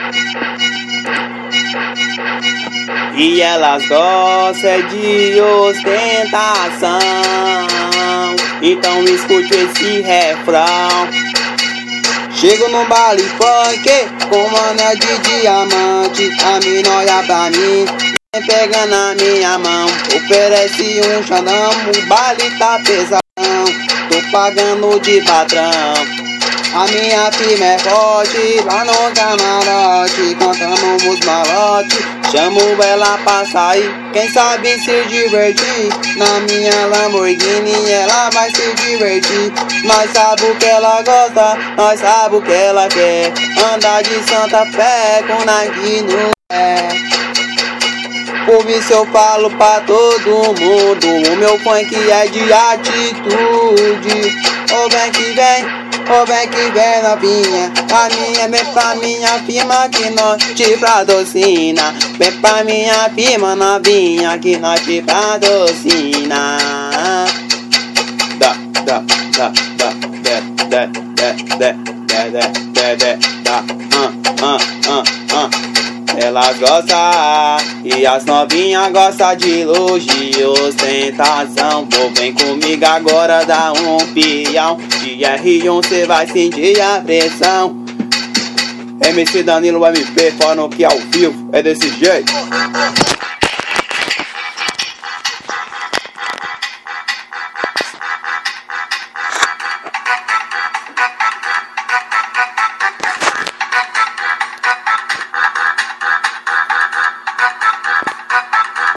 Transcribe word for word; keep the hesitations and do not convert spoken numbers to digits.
E elas gostam de ostentação. Então escute esse refrão. Chego no baile funk com um anel de diamante. A mina olha pra mim, vem pega na minha mão. Oferece um xandão, o baile tá pesadão. Tô pagando de patrão. A minha firma é forte, lá no camarote, cantamos os malotes. Chamo ela pra sair, quem sabe se divertir. Na minha Lamborghini ela vai se divertir. Nós sabe o que ela gosta, nós sabe o que ela quer. Andar de Santa Fé com Nike no pé. Por isso eu falo pra todo mundo, o meu funk é de atitude. Ô vem que vem, ô vem que vem novinha. A minha vem pra minha firma que nós te patrocina. Vem pra minha firma novinha que nós te patrocina. Da, da, da, da, da, da, da, da, da, da, da, da, ah, ah, ah, ah. Elas gostam e as novinhas gostam de luxo e ostentação. Pô, vem comigo agora, dá um peão. De R um cê vai sentir a pressão. M C Danilo M P falando que ao vivo é desse jeito.